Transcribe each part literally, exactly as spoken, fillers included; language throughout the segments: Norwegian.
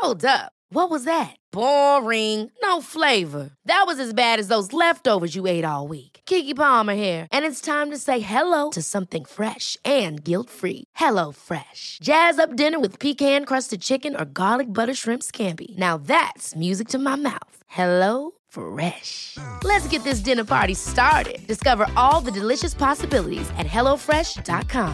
Hold up. What was that? Boring. No flavor. That was as bad as those leftovers you ate all week. Keke Palmer here, and it's time to say hello to something fresh and guilt-free. Hello Fresh. Jazz up dinner with pecan-crusted chicken or garlic butter shrimp scampi. Now that's music to my mouth. Hello Fresh. Let's get this dinner party started. Discover all the delicious possibilities at hello fresh dot com.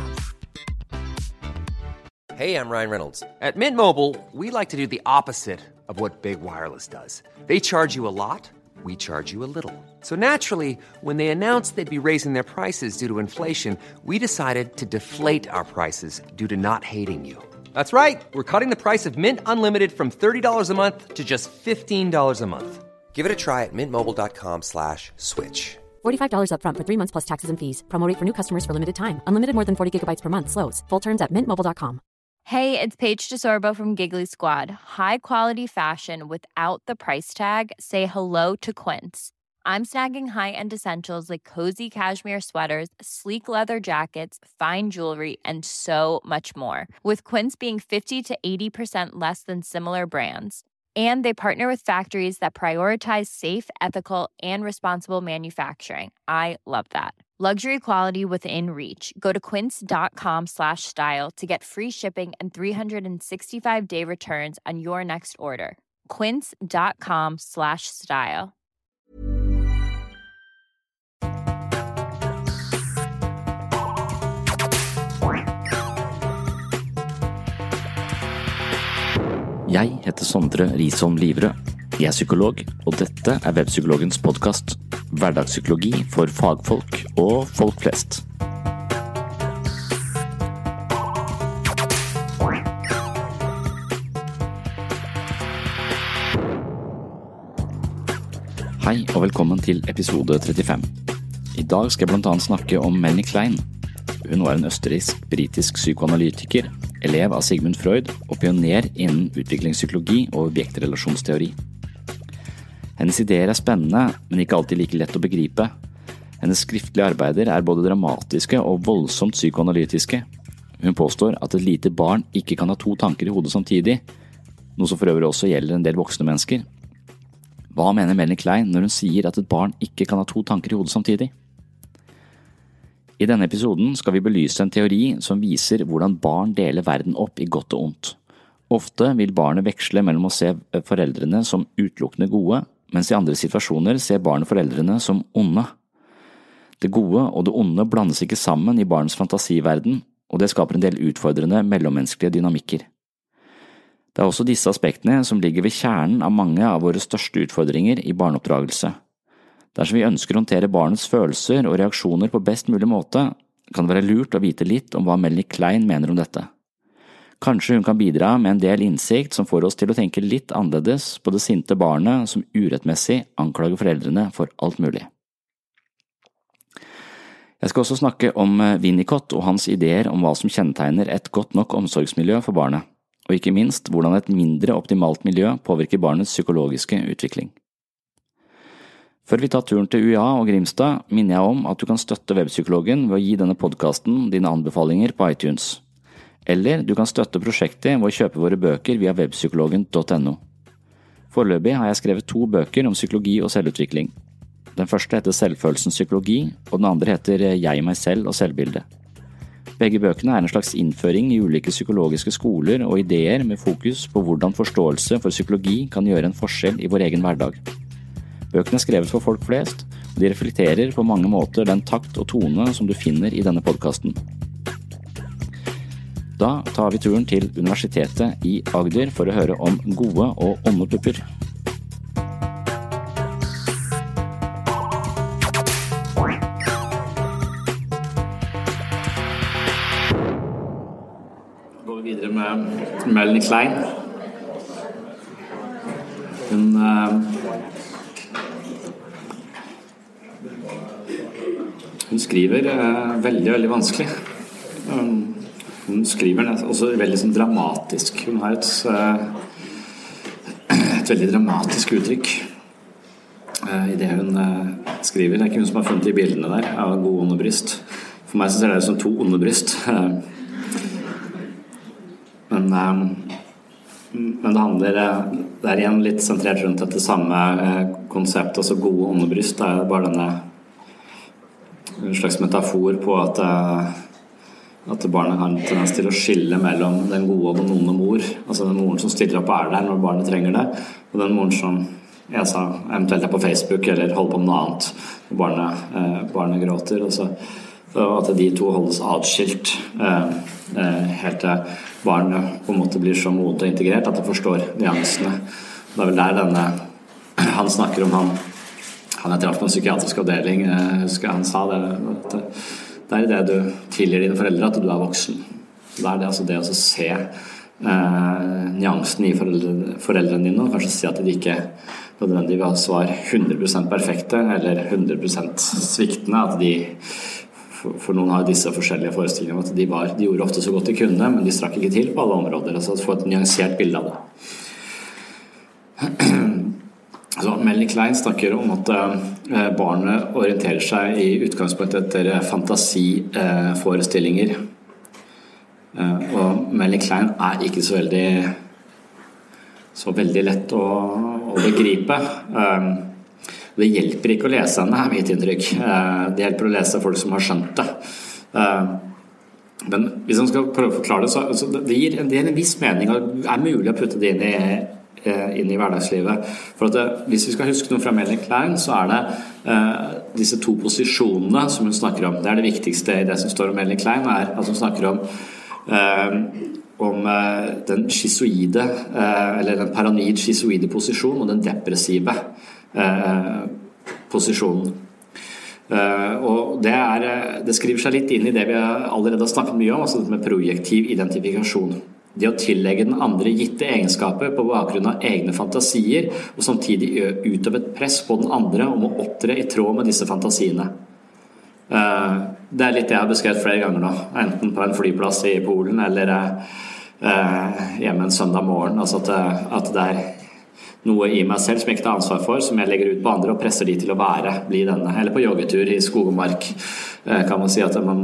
Hey, I'm Ryan Reynolds. At Mint Mobile, we like to do the opposite of what Big Wireless does. They charge you a lot, we charge you a little. So naturally, when they announced they'd be raising their prices due to inflation, we decided to deflate our prices due to not hating you. That's right. We're cutting the price of Mint Unlimited from thirty dollars a month to just fifteen dollars a month. Give it a try at mintmobile.com slash switch. forty-five dollars up front for three months plus taxes and fees. Promo rate for new customers for limited time. Unlimited more than forty gigabytes per month. Slows full terms at mint mobile dot com. Hey, it's Paige DeSorbo from Giggly Squad. High quality fashion without the price tag. Say hello to Quince. I'm snagging high-end essentials like cozy cashmere sweaters, sleek leather jackets, fine jewelry, and so much more. With Quince being fifty to eighty percent less than similar brands. And they partner with factories that prioritize safe, ethical, and responsible manufacturing. I love that. Luxury quality within reach. Go to quince.com slash style to get free shipping and three sixty-five day returns on your next order. Quince.com slash style. Jeg heter Sondre Risholm Livrød. Jeg er psykolog, og dette er Webpsykologens podcast. Hverdagspsykologi for fagfolk og folk flest. Hei og velkommen til episode trettifem. I dag skal jeg blant annet snakke om Melanie Klein. Hun var en østerriksk-britisk psykoanalytiker, elev av Sigmund Freud og pioner innen utviklingspsykologi og objektrelasjonsteori. Hennes ideer er spennende, men ikke alltid like lett å begripe. Hennes skriftlige arbeider er både dramatiske og voldsomt psykoanalytiske. Hun påstår at et lite barn ikke kan ha to tanker i hodet samtidig, noe som for øvrig også gjelder en del voksne mennesker. Hva mener Melanie Klein når hun sier at et barn ikke kan ha to tanker i hodet samtidig? I denne episoden skal vi belyse en teori som viser hvordan barn deler verden opp i godt og ondt. Ofte vil barnet veksle mellom å se foreldrene som utelukkende gode, mens i andre situasjoner ser barnet foreldrene som onde. Det gode og det onde blandes ikke sammen i barnets fantasiverden, og det skaper en del utfordrende mellommenneskelige dynamikker. Det er også disse aspektene som ligger ved kjernen av mange av våre største utfordringer i barneoppdragelse. Dersom vi ønsker å håndtere barnets følelser og reaksjoner på best mulig måte, kan det være lurt å vite litt om hva Melanie Klein mener om dette. Kanskje hun kan bidra med en del innsikt som får oss til å tenke litt annerledes på det sinte barnet som urettmessig anklager foreldrene for alt mulig. Jeg skal også snakke om Winnicott og hans ideer om hva som kjennetegner et godt nok omsorgsmiljø for barnet, og ikke minst hvordan et mindre optimalt miljø påvirker barnets psykologiske utvikling. Før vi tar turen til U I A og Grimstad, minner jeg om at du kan støtte Webpsykologen ved å gi denne podcasten dine anbefalinger på iTunes. Eller du kan støtte prosjektet ved å kjøpe våre bøker via webpsykologen punktum no. Foreløpig har jeg skrevet to bøker om psykologi og selvutvikling. Den første heter Selvfølelsens psykologi, og den andre heter Jeg, meg selv og selvbilde. Begge bøkene er en slags innføring i ulike psykologiske skoler og ideer med fokus på hvordan forståelse for psykologi kan gjøre en forskjell i vår egen hverdag. Bøkene er skrevet for folk flest, og de reflekterer på mange måter den takt og tone som du finner i denne podcasten. Da tar vi turen til Universitetet i Agder for å høre om gode og onde pupper. Går vi videre med Melanie Klein. Hun Hun skriver eh, veldig, veldig vanskelig. Um, hun skriver også veldig sånn dramatisk. Hun har et, eh, et veldig dramatisk uttrykk eh, i det hun eh, skriver. Det er ikke hun som har funnet de bildene der av gode onde bryst. For meg så ser det ut som to onde bryst. Men, men det handler, det er igjen litt sentrert rundt dette samme konseptet, altså gode åndebryst. Det er bare denne en slags metafor på at, at barnet har en tendens til å skille mellom den gode og den onde mor. Altså den moren som stiller opp og er der når barnet trenger det, og den moren som jeg sa, eventuelt er på Facebook eller holder på med noe annet når barnet, eh, barnet gråter. Altså, at de to holdes atskilt eh, eh, helt til barnet på en måte blir så modent og integrert at det forstår nyansene. Det er vel der denne han snakker om han han er traff på en psykiatrisk avdeling, jeg husker han sa det, at det er det du tilgir dine foreldre, at du er voksen. Det er det, altså det å se eh, nyansen i foreldre, foreldrene dine, og kanskje si at de ikke nødvendigvis var hundre prosent perfekte, eller hundre prosent sviktende, at de, for, for noen har disse forskjellige forestillinger, at de, var, de gjorde ofte så godt de kunne, men de strakk ikke til på alle områder, altså få et nyansert bilde av det. Altså, Melanie Klein snakker om at eh, barnet orienterer seg i utgangspunktet etter fantasiforestillinger. Eh, og Melanie Klein er ikke så veldig så veldig lett å, å begripe. Eh, det hjelper ikke å lese henne, er mitt inntrykk. Eh, det hjelper å lese folk som har skjønt det. Eh, men hvis man skal prøve å forklare det, så, så det, gir, det gir en viss mening, og det er mulig å putte det inn i inn i hverdagslivet. For at det, hvis vi skal huske noe fra Melanie Klein, så er det eh, disse to posisjonene som hun snakker om. Det er det viktigste i det som står om Melanie Klein, er at hun snakker om eh, om eh, den schizoide, eh, eller den paranoid schizoide posisjonen og den depressive eh, posisjonen. Uh, og det, er, det skriver seg litt inn i det vi allerede har snakket mye om, altså med projektiv identifikasjon. Det å tillegge den andre gitte egenskaper på bakgrunn av egne fantasier, og samtidig utøve et press på den andre om å opptre i tråd med disse fantasiene. Uh, det er litt det jeg har beskrevet flere ganger nå, enten på en flyplass i Polen eller uh, hjemme en søndag morgen, altså at, at det er noe i meg selv som jeg ikke tar ansvar for, som jeg legger ut på andre og presser de til å være, bli denne. Eller på joggetur i skog og mark, kan man si at man,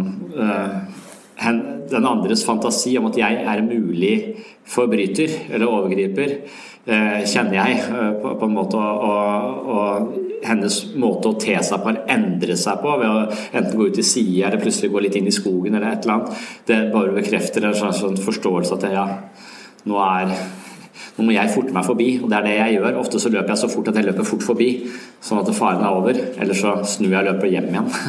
den andres fantasi om at jeg er en mulig forbryter eller overgriper, kjenner jeg på, på en måte, og, og hennes måte å te seg på eller endre seg på, ved å enten gå ut i siden eller plutselig gå litt inn i skogen eller et eller annet, det bare bekrefter en sånn, sånn forståelse at ja, nå er nå må jeg forte meg forbi, og det er det jeg gjør. Ofte så løper jeg så fort at jeg løper fort forbi, sånn at faren er over, eller så snur jeg og løper hjem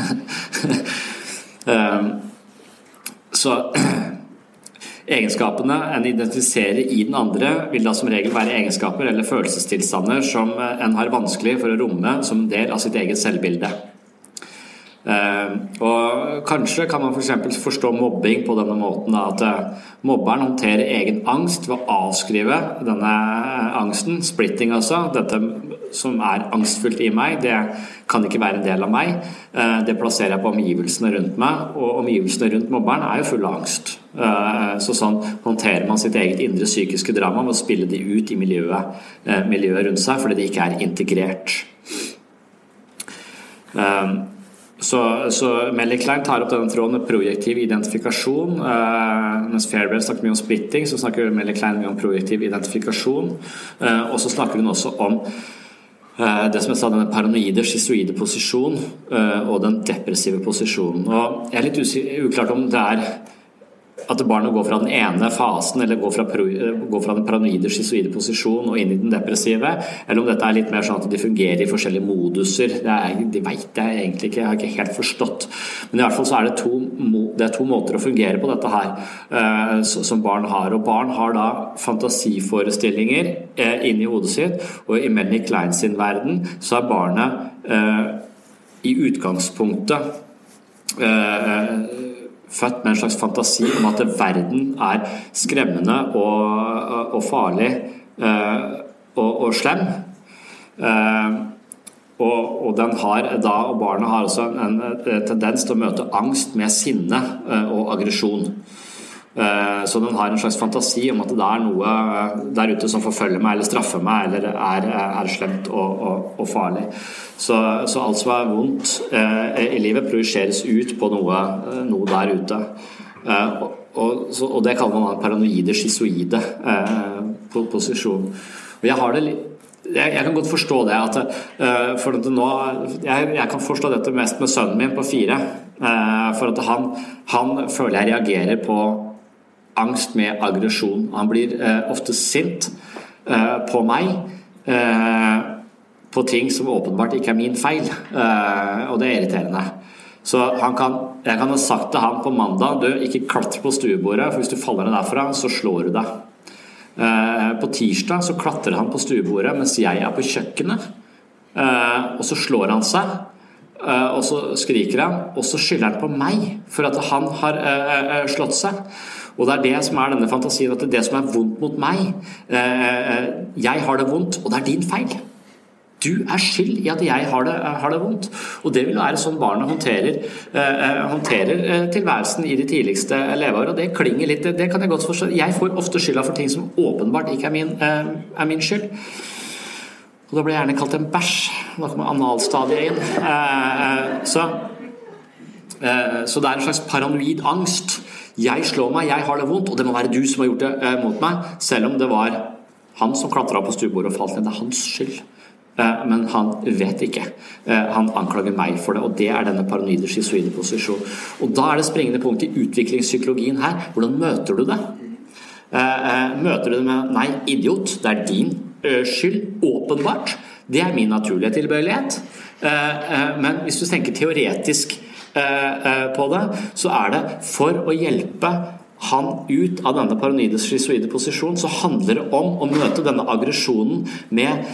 igjen. Så egenskapene en identifiserer i den andre vil da som regel være egenskaper eller følelsestilstander som en har vanskelig for å romme som en del av sitt eget selvbilde. Uh, og kanskje kan man for eksempel forstå mobbing på denne måten da, at uh, mobberen håndterer egen angst ved å avskrive denne angsten, splitting altså, dette som er angstfullt i meg, det kan ikke være en del av meg, uh, det plasserer jeg på omgivelsene rundt meg, og omgivelsene rundt mobberen er jo full av angst, uh, så sånn håndterer man sitt eget indre psykiske drama ved å spille de ut i miljøet, uh, miljøet rundt seg, fordi det ikke er integrert. uh, Så, så Melanie Klein tar opp denne tråden med projektiv identifikasjon, uh, mens Fairbairn snakker mye om splitting, så snakker Melanie Klein mye om projektiv identifikasjon, uh, og så snakker hun også om uh, det som jeg sa, denne paranoide, schizoide posisjon uh, og den depressive posisjonen. Og jeg er litt uklart om det er at barnet går fra den ene fasen, eller går fra, går fra den paranoide, schizoide posisjon og inn i den depressive, eller om dette er litt mer sånn at de fungerer i forskjellige moduser. Det, er, de vet jeg egentlig ikke, jeg har ikke helt forstått. Men i hvert fall så er det to, det er to måter å fungere på dette her, uh, som barn har. Og barn har da fantasiforestillinger uh, inn i hodet sitt, og i Melanie Klein sin verden så er barnet uh, i utgangspunktet uh, født med en slags fantasi om at verden er skremmende og, og farlig og, og slem. Og, og den har da, og barnet har også en, en tendens til å møte angst med sinne og aggresjon. Så den har en slags fantasi om at det er noe der ute som forfølger meg eller straffer meg eller er, er slemt og, og, og farlig. Så, så alt som er vondt eh, i livet projiseres ut på noe, noe der ute. Eh, og, og, så, og det kaller man paranoide, schizoide eh, posisjon. Og jeg har det litt Jeg, jeg kan godt forstå det at, uh, for at nå, jeg, jeg kan forstå dette mest med sønnen min på fire uh, for at han, han føler jeg reagerer på angst med aggresjon. Han blir uh, ofte sint uh, på meg uh, på ting som åpenbart ikke er min feil, uh, og det er irriterende. Så han kan, jeg kan ha sagt til han på mandag, du, ikke klatre på stuebordet, for hvis du faller ned derfra, så slår du deg. På tirsdag så klatrer han på stuebordet mens jeg er på kjøkkenet, og så slår han seg, og så skriker han, og så skylder han på meg for at han har slått seg. Og det er det som er denne fantasien, at det er det som er vondt mot meg. Jeg har det vondt, og det er din feil. Du er skyld i at jeg har det, har det vondt. Og det vil være sånn barnet håndterer, eh, håndterer eh, tilværelsen i de tidligste leveår, og det klinger litt, det, det kan jeg godt forstå. Jeg får ofte skylda for ting som åpenbart ikke er min, eh, er min skyld. Og da blir jeg gjerne kalt en bæsj. Da kommer analstadiet inn. Eh, så, eh, så det er en slags paranoid angst. Jeg slår meg, jeg har det vondt, og det må være du som har gjort det eh, mot meg, selv om det var han som klatret på stuebordet og falt ned. Det er hans skyld. Men han vet ikke. Han anklager meg for det, og det er denne paranoide schizoide posisjon. Og da er det springende punkt i utviklingspsykologien her. Hvordan møter du det? Møter du det med nei, idiot, det er din skyld, åpenbart. Det er min naturlige tilbøyelighet. Men hvis du tenker teoretisk på det, så er det for å hjelpe han ut av denne paranoide schizoide posisjon, så handler det om å møte denne aggresjonen med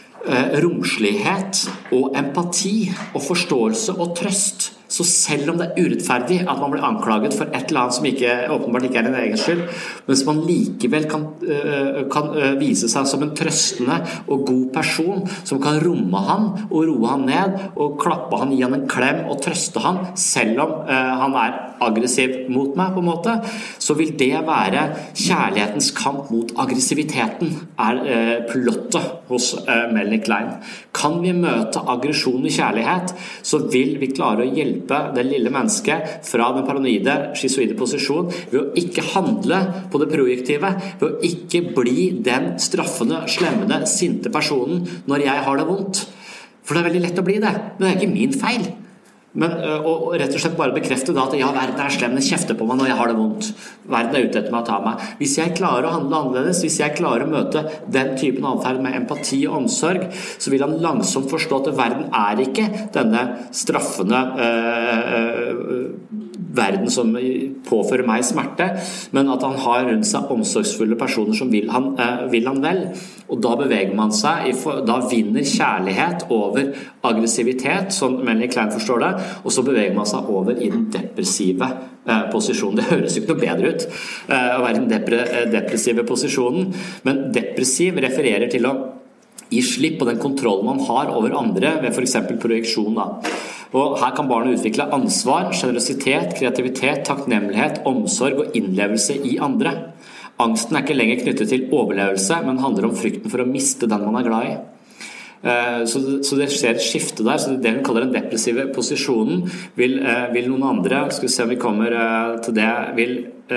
romslighet og empati og forståelse og trøst. Så selv om det er urettferdig at man blir anklaget for et eller annet som ikke, åpenbart ikke er en egen skyld, mens man likevel kan, kan vise seg som en trøstende og god person som kan romme han og roe han ned og klappe han, gi han en klem og trøste han, selv om han er aggressiv mot meg på en måte, så vil det være kjærlighetens kamp mot aggressiviteten, er plottet hos Melanie Klein. Kan vi møte aggresjon i kjærlighet, så vil vi klare å hjelpe det lille mennesket fra den paranoide, schizoide posisjon ved å ikke handle på det projektive, ved å ikke bli den straffende, slemmende, sinte personen når jeg har det vondt. For det er veldig lett å bli det. Det er ikke min feil. Men, og rett og slett bare bekrefte da at ja, verden er slem, den kjefter på meg når jeg har det vondt. Verden er ute etter meg å ta meg. Hvis jeg klarer å handle annerledes, hvis jeg klarer å møte den typen adferd med empati og omsorg, så vil han langsomt forstå at verden er ikke denne straffende øh, øh, verden som påfører meg smerte, men at han har rundt seg omsorgsfulle personer som vil han, øh, vil han vel. Og da beveger man seg, da vinner kjærlighet over aggressivitet, som Melanie Klein forstår det, og så beveger man seg over i den depressive eh, posisjonen. Det høres ikke noe bedre ut eh, å være i den depre, depressive posisjonen, men depressiv refererer til å gi slipp på den kontrollen man har over andre ved for eksempel projeksjon. Da. Og her kan barnet utvikle ansvar, generøsitet, kreativitet, takknemlighet, omsorg og innlevelse i andre. Angsten er ikke lenger knyttet til overlevelse, men handler om frykten for å miste den man er glad i. Så, så det skjer et skifte der, så det hun kaller den depressive posisjonen vil, vil noen andre, skal vi se om vi kommer til det, vil,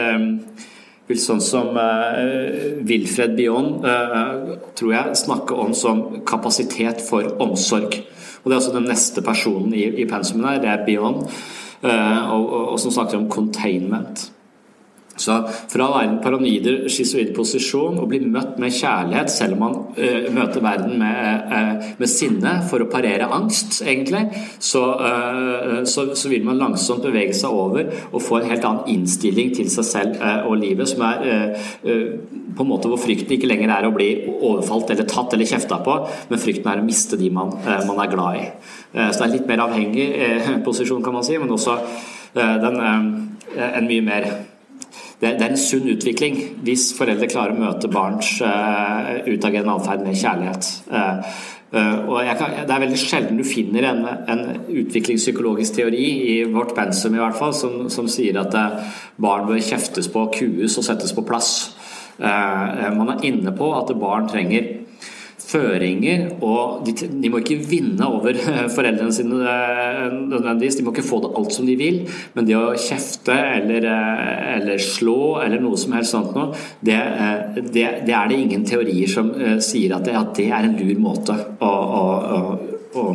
vil sånn som Wilfred Bion, tror jeg, snakke om som kapasitet for omsorg. Og det er også den neste personen i, i pensumen her, det er Bion, og, og, og som snakker om containment. Så fra å være en paranoide, schizoid posisjon og bli møtt med kjærlighet, selv om man uh, møter verden med, uh, med sinne for å parere angst, egentlig, så, uh, så, så vil man langsomt bevege seg over og få en helt annen innstilling til seg selv uh, og livet, som er uh, uh, på en måte hvor frykten ikke lenger er å bli overfalt eller tatt eller kjeftet på, men frykten er å miste de man, uh, man er glad i. Uh, så det er litt mer avhengig uh, posisjon, kan man si, men også uh, den, uh, en mye mer Det er en sunn utvikling hvis foreldre klarer å møte barns uh, utagerende adferd med kjærlighet. Uh, uh, og jeg kan, det er veldig sjelden du finner en, en utviklingspsykologisk teori i vårt pensum i hvert fall, som, som sier at uh, barn bør kjeftes på, kues og settes på plass. Uh, man er inne på at barn trenger føringer, og de, de må ikke vinne over foreldrene sine nødvendigvis, de må ikke få det alt som de vil, men det å kjefte eller, eller slå eller noe som helst sånt nå, det, det, det er det ingen teorier som sier at det, at det er en lur måte å, å, å, å,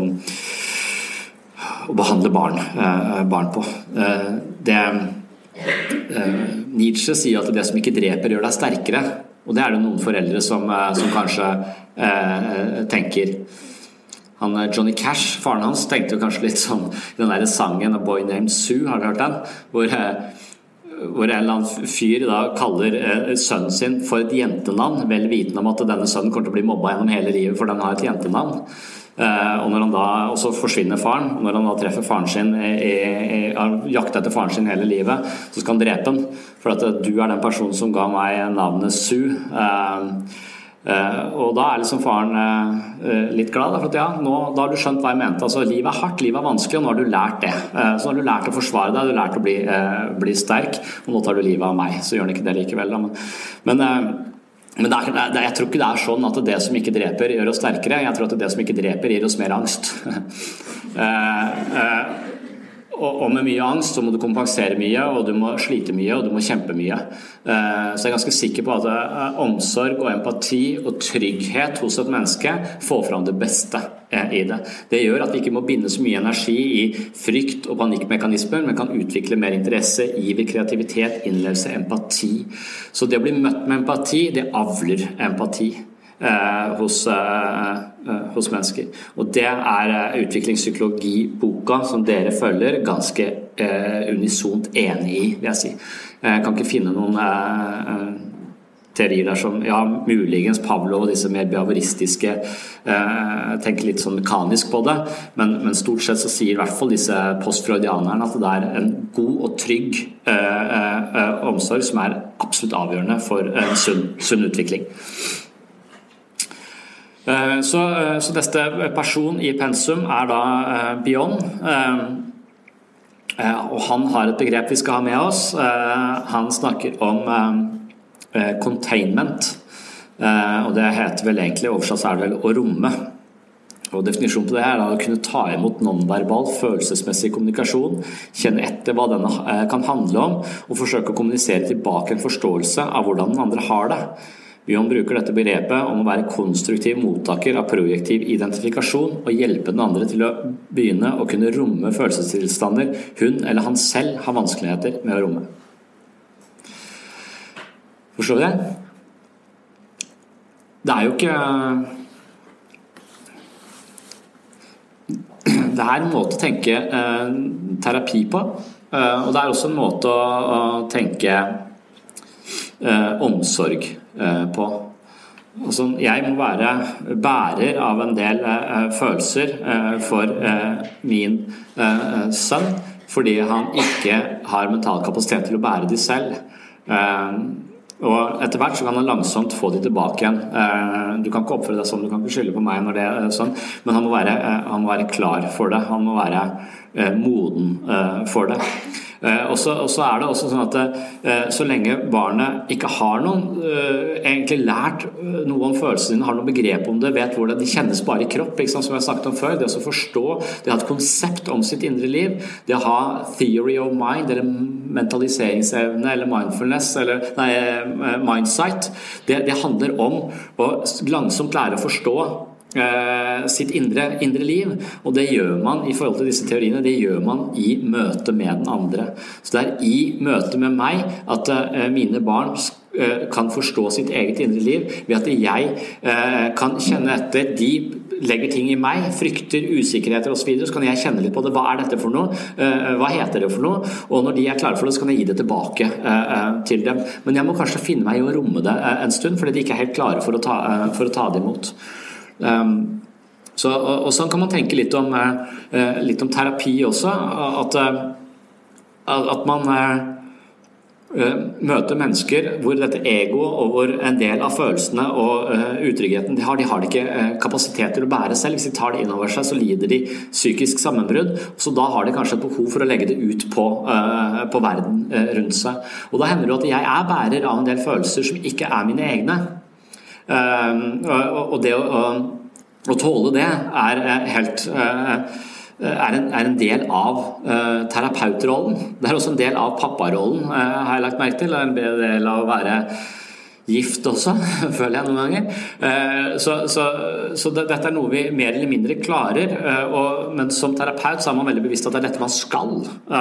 å behandle barn, barn på. Det, Nietzsche sier at det som ikke dreper gjør deg sterkere, og det er det noen foreldre som, som kanskje eh, tenker. Han, Johnny Cash, faren hans, tenkte jo kanskje litt sånn den der sangen A Boy Named Sue, har du hørt den? Hvor, hvor en eller annen fyr da kaller eh, sønnen sin for et jentenavn, vel vitende om at denne sønnen kommer til å bli mobba gjennom hele livet, for den har et jentenavn. Uh, og når han da, og så forsvinner faren, og når han da treffer faren sin har jaktet etter faren sin hele livet, så skal han drepe han, for at uh, du er den personen som ga meg navnet Sue. Uh, uh, og da er liksom faren uh, litt glad, for at ja, nå, da har du skjønt hva jeg mente, altså livet er hardt, livet er vanskelig, og nå har du lært det. Uh, så har du lært å forsvare deg, du har lært å bli, uh, bli sterk, og nå tar du livet av meg, så gjør han ikke det likevel da. Men, men uh, Men det er, det er, jeg tror ikke det er sånn at det som ikke dreper gjør oss sterkere. Jeg tror at det som ikke dreper gir oss mer angst. eh, eh, og, og med mye angst så må du kompensere mye, og du må slite mye, og du må kjempe mye. Eh, så jeg er ganske sikker på at eh, omsorg og empati og trygghet hos et menneske får fram det beste eh, i det. Det gjør at vi ikke må binde så mye energi i frykt og panikkmekanismer, men kan utvikle mer interesse, iver, kreativitet, innlevelse, empati. Så det å bli møtt med empati, det avler empati eh, hos, eh, hos mennesker. Og det er utviklingspsykologi-boka som dere følger ganske eh, unisont enig i, vil jeg si. Jeg kan ikke finne noen eh, teorier der som, ja, muligens Pavlov og disse mer behavoristiske eh, tenker litt sånn mekanisk på det, men, men stort sett så sier i hvert fall disse postfreudianerne at det er en god og trygg eh, eh, omsorg som er absolutt avgjørende for en sunn, sunn utvikling. Eh, så, eh, så neste person i pensum er da eh, Bion, eh, eh, og han har et begrep vi skal ha med oss. Eh, han snakker om eh, containment, og det heter vel egentlig, oversatt er det vel å romme, og definisjonen på det er å kunne ta imot nonverbal følelsesmessig kommunikasjon, kjenne etter hva denne kan handle om, og forsøke å kommunisere tilbake en forståelse av hvordan den andre har det. Bion bruker dette begrepet om å være konstruktiv mottaker av projektiv identifikasjon og hjelpe den andre til å begynne å kunne romme følelsestilstander hun eller han selv har vanskeligheter med å romme. Forstår vi det? Det er jo ikke det er en måte å tenke eh, terapi på, eh, og det er også en måte å, å tenke eh, omsorg eh, på. Altså, jeg må være bærer av en del eh, følelser eh, for eh, min eh, sønn, fordi han ikke har mental kapasitet til å bære de selv. Eh, Og etter hvert så kan han langsomt få de tilbake igjen. Du kan ikke oppføre deg sånn, du kan ikke skylde på meg når det er sånn, men han må være, han må være klar for det, han må være moden for det. Og så, og så er det også sånn at så lenge barnet ikke har noen, egentlig lært noe om følelsene, har noe begrep om det, vet hvor det, de kjennes bare i kropp, ikke sant, som jeg har sagt om før, det å forstå, det å ha et konsept om sitt indre liv, det å ha theory of mind, eller mentaliseringsevne, eller mindfulness, eller nei, mindsight, det, det handler om å langsomt lære å forstå eh, sitt indre, indre liv, og det gjør man i forhold til disse teoriene, det gjør man i møte med den andre. Så det er i møte med meg at eh, mine barn eh, kan forstå sitt eget indre liv, ved at jeg eh, kan kjenne etter, de legger ting i meg, frykter, usikkerheter og så videre, så kan jeg kjenne litt på det, hva er dette for noe, uh, hva heter det for noe, og når de er klare for det, så kan jeg gi det tilbake uh, til dem. Men jeg må kanskje finne meg i å romme det uh, en stund, fordi de ikke er helt klare for å ta, uh, for å ta det imot. Um, så, og, og sånn kan man tenke litt om, uh, litt om terapi også, at, uh, at man uh, møte mennesker hvor dette ego og hvor en del av følelsene og uh, utryggheten de har, de har det ikke uh, kapasitet til å bære selv. Hvis de tar det innover seg, så lider de psykisk sammenbrudd, så da har de kanskje et behov for å legge det ut på, uh, på verden uh, rundt seg. Og da hender det at jeg er bærer av en del følelser som ikke er mine egne. Og det å, å tåle det er helt er en, er en del av terapeutrollen. Det er også en del av papparollen, har jeg lagt merke til. Det er en del av å være gift også, føler jeg noen ganger. Så, så, så det, dette er noe vi mer eller mindre klarer, og, men som terapeut så er man veldig bevisst at det er dette man skal,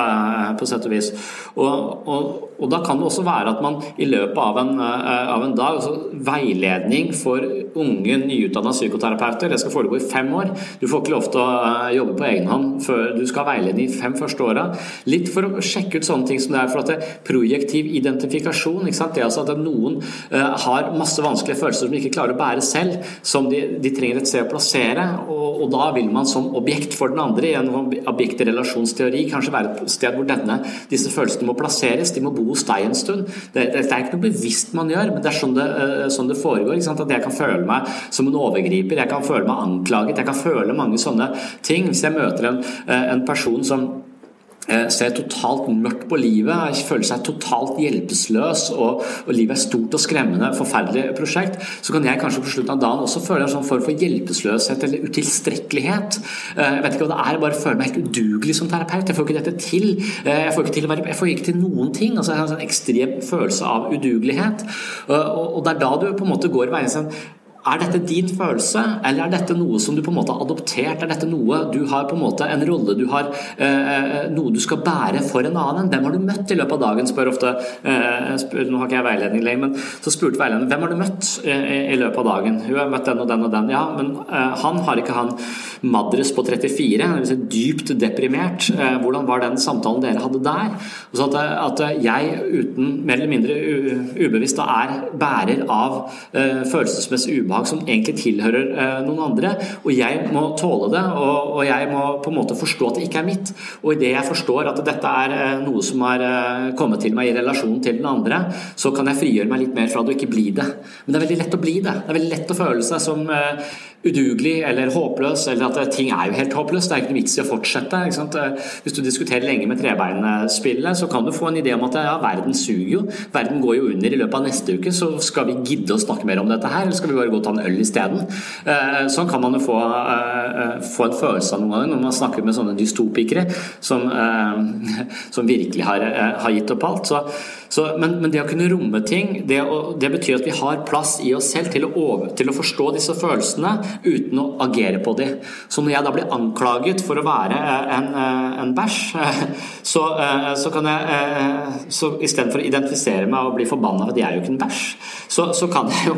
på sett og vis. Og, og, og da kan det også være at man i løpet av en, av en dag, altså veiledning for unge, nyutdannede psykoterapeuter, det skal foregå i fem år. Du får ikke lov til å jobbe på egen hånd før du skal veilede i fem første årene. Litt for å sjekke ut sånne ting som det er, for at det er projektiv identifikasjon, ikke sant? Det er altså at noen har masse vanskelige følelser som de ikke klarer å bære selv, som de, de trenger et sted å plassere, og, og da vil man som objekt for den andre, i en objektrelasjonsteori, kanskje være et sted hvor denne, disse følelsene må plasseres, de må bo hos deg en stund. Det, det er ikke noe bevisst man gjør, men det er sånn det, sånn det foregår, ikke sant? At jeg kan føle meg som en overgriper, jeg kan føle meg anklaget, jeg kan føle mange sånne ting. Hvis jeg møter en, en person som ser totalt mørkt på livet, føler seg totalt hjelpeløs, og, og livet er stort og skremmende, forferdelig prosjekt, så kan jeg kanskje på slutten av dagen også føle en sånn form for hjelpeløshet eller utilstrekkelighet. Jeg vet ikke hva det er, jeg bare føler meg helt udugelig som terapeut. Jeg får ikke dette til. Jeg får ikke til, jeg får ikke til noen ting. Altså, jeg har en sånn ekstrem følelse av udugelighet. Og, og det er da du på en måte går veien sånn, er dette din følelse, eller er dette noe som du på en måte har adoptert? Er dette noe du har på en måte en rolle du har, eh, noe du skal bære for en annen? Hvem har du møtt i løpet av dagen? Spør ofte, eh, spør, nå har ikke jeg veiledning lenger, men så spurte veiledningen, hvem har du møtt eh, i løpet av dagen? Hun har møtt den og den og den, ja, men eh, han har ikke han Madres på trettifire, det vil si dypt deprimert. Eh, hvordan var den samtalen dere hadde der? Så at, at jeg uten mer eller mindre ubevisst da er bærer av eh, følelsesmessig ubehag som egentlig tilhører eh, noen andre, og jeg må tåle det, og, og jeg må på en måte forstå at det ikke er mitt, og i det jeg forstår at dette er eh, noe som har eh, kommet til meg i relasjon til den andre, så kan jeg frigjøre meg litt mer fra det og ikke bli det. Men det er veldig lett å bli det. Det er veldig lett å føle seg som eh, udugelig eller håpløs, eller at ting er jo helt håpløst, det er ikke noe vits i å fortsette, ikke sant? Hvis du diskuterer lenge med trebeinspillet, så kan du få en idé om at ja, verden suger jo, verden går jo under i løpet av neste uke, så skal vi gidde å snakke mer om dette her, eller skal vi bare gå og ta en øl i stedet? Sånn kan man jo få, få en følelse av noen ganger når man snakker med sånne dystopikere som, som virkelig har, har gitt opp alt. Så, så, men, men det å kunne romme ting, det, å, det betyr at vi har plass i oss selv til å, over, til å forstå disse følelsene uten å agere på dem. Så når jeg da blir anklaget for å være en, en bæsj, så, så kan jeg, så i stedet for å identifisere meg og bli forbannet for at jeg er jo ikke en bæsj, så, så kan jeg jo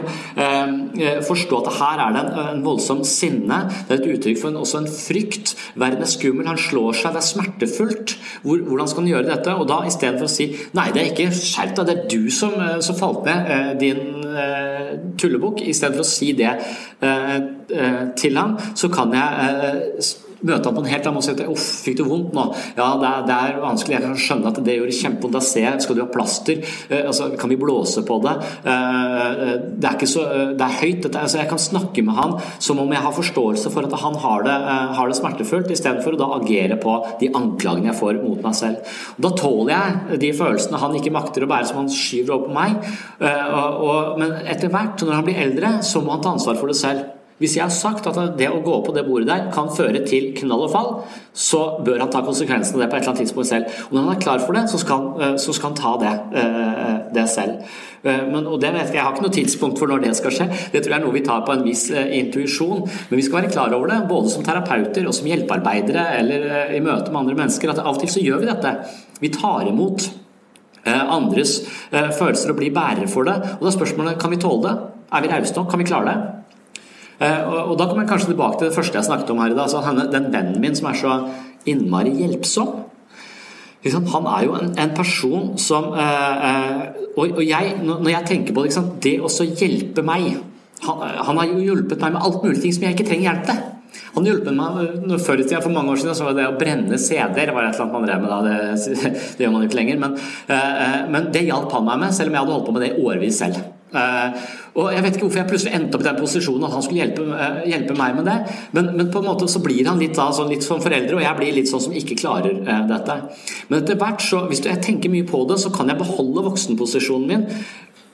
eh, forstå at her er det en, en voldsom sinne, det er et uttrykk for en, også en frykt. Verden er skummel, han slår seg, det er smertefullt. Hvor, hvordan skal han gjøre dette? Og da i stedet for å si, nei, det er ikke skjerpt, det er du som, som falt ned, eh, din eh, tullebukk, i stedet for å si det eh, til ham, så kan jeg eh, møte ham på en helt annen måte og si uff, fikk du vondt nå? Ja, det er, det er vanskelig, jeg kan skjønne at det gjør kjempevondt, da ser jeg, skal du ha plaster? Eh, altså, kan vi blåse på det? Eh, det er ikke så, det er høyt, dette, altså, jeg kan snakke med han som om jeg har forståelse for at han har det, eh, har det smertefullt, i stedet for å da agere på de anklagene jeg får mot meg selv. Og da tåler jeg de følelsene han ikke makter å bære, som han skyver over på meg, eh, og, og, men etter hvert, når han blir eldre, så må han ta ansvar for det selv. Hvis jeg har sagt at det å gå på det bordet der kan føre til knall og fall, så bør han ta konsekvensen av det på et eller annet tidspunkt selv. Og når han er klar for det, så skal, så skal han ta det, det selv. Men, og det vet jeg, jeg har ikke noe tidspunkt for når det skal skje. Det tror jeg er noe vi tar på en viss intuisjon. Men vi skal være klar over det, både som terapeuter og som hjelpearbeidere, eller i møte med andre mennesker, at av og til så gjør vi dette. Vi tar imot andres følelser og blir bærere for det. Og da er spørsmålet, kan vi tåle det? Er vi rause nok? Kan vi klare det? Og da kommer jeg kanskje tilbake til det første jeg snakket om her i dag, altså den vennen min som er så innmari hjelpsom. Han er jo en, en person som, og jeg, når jeg tenker på det, det også hjelper meg, han, han har jo hjulpet meg med alt mulig ting som jeg ikke trenger hjelp til. Han hjelpet meg før i tiden, for mange år siden, så var det å brenne C D-er, var et eller annet man drev med da, det, det gjør man ikke lenger, men, men det hjalp han meg med, selv om jeg hadde holdt på med det årvis selv. Uh, og jeg vet ikke hvorfor jeg plutselig endte opp i den posisjonen at han skulle hjelpe, uh, hjelpe meg med det, men, men på en måte så blir han litt, da, sånn, litt som foreldre, og jeg blir litt sånn som ikke klarer uh, dette. Men etter hvert, så, hvis du, jeg tenker mye på det, så kan jeg beholde voksenposisjonen min